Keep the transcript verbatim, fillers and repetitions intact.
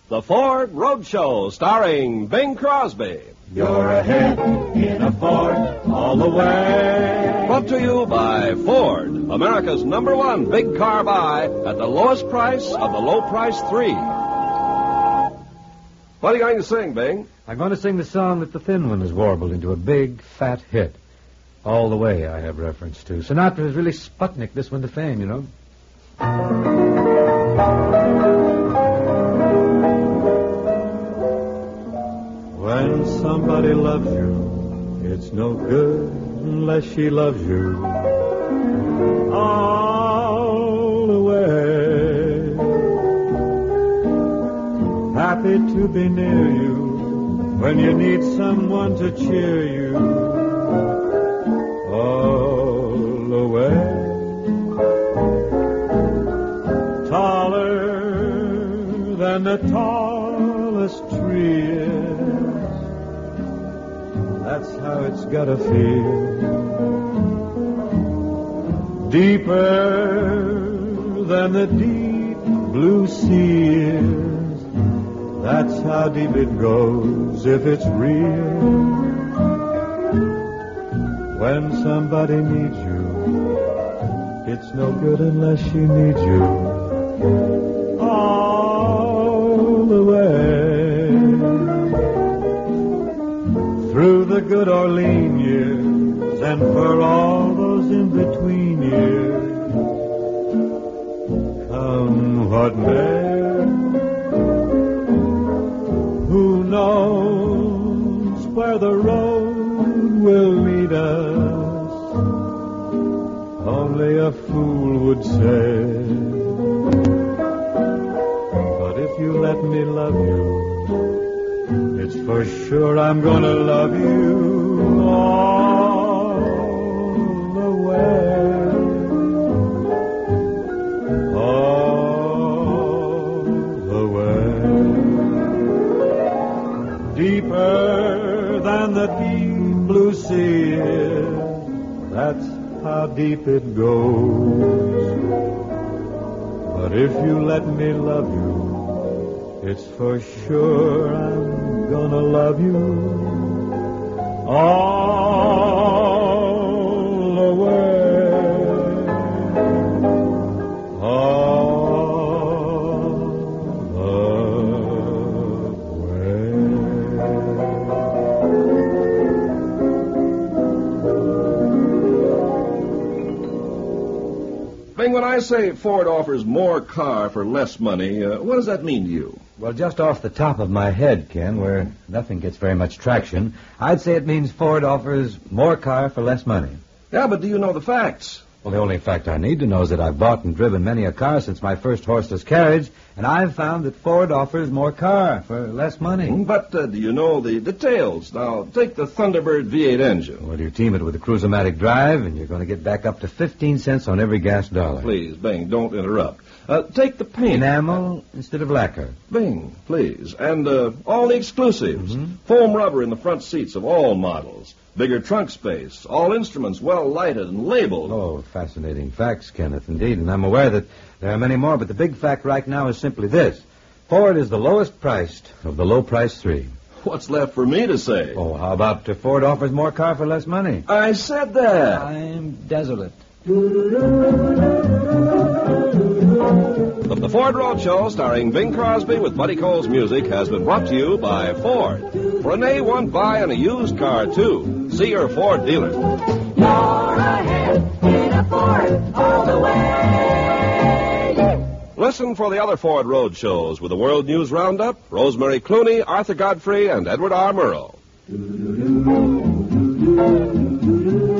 The Ford Roadshow, starring Bing Crosby. You're ahead in a Ford all the way. Brought to you by Ford, America's number one big car buy at the lowest price of the low price three. What are you going to sing, Bing? I'm going to sing the song that the Thin One has warbled into a big, fat hit. All the Way, I have reference to. Sinatra has really Sputnik this one to fame, you know. When somebody loves you, it's no good unless she loves you all the way. Happy to be near you when you need someone to cheer you all the way. Taller than the tallest tree is, that's how it's gotta feel. Deeper than the deep blue sea is, that's how deep it goes if it's real. When somebody needs you, it's no good unless she needs you all the way. Through the good or lean years, and for all those in between years, come what may, who knows where the road will lead us? Only a fool would say. But if you let me love you, it's for sure I'm gonna love you all the way, all the way. Deeper than the deep blue sea is, that's how deep it goes. But if you let me love you, it's for sure I'm gonna love you all the way, all the way. Bing, when I say Ford offers more car for less money, uh, what does that mean to you? Well, just off the top of my head, Ken, where nothing gets very much traction, I'd say it means Ford offers more car for less money. Yeah, but do you know the facts? Well, the only fact I need to know is that I've bought and driven many a car since my first horseless carriage, and I've found that Ford offers more car for less money. But uh, do you know the details? Now, take the Thunderbird V eight engine. Well, you team it with a Cruise-O-Matic drive, and you're going to get back up to fifteen cents on every gas dollar. Please, Bing, don't interrupt. Uh, take the paint. Enamel instead of lacquer. Bing, please. And uh, all the exclusives. Mm-hmm. Foam rubber in the front seats of all models. Bigger trunk space. All instruments well lighted and labeled. Oh, fascinating facts, Kenneth, indeed. And I'm aware that there are many more, but the big fact right now is simply this. Ford is the lowest priced of the low price three. What's left for me to say? Oh, how about uh, Ford offers more car for less money? I said that. I'm desolate. The, the Ford Roadshow, starring Bing Crosby with Buddy Cole's music, has been brought to you by Ford. For an A one buy and a used car, too. See your Ford dealer. You're ahead in a Ford all the way. Listen for the other Ford Roadshows with the World News Roundup, Rosemary Clooney, Arthur Godfrey, and Edward R. Murrow.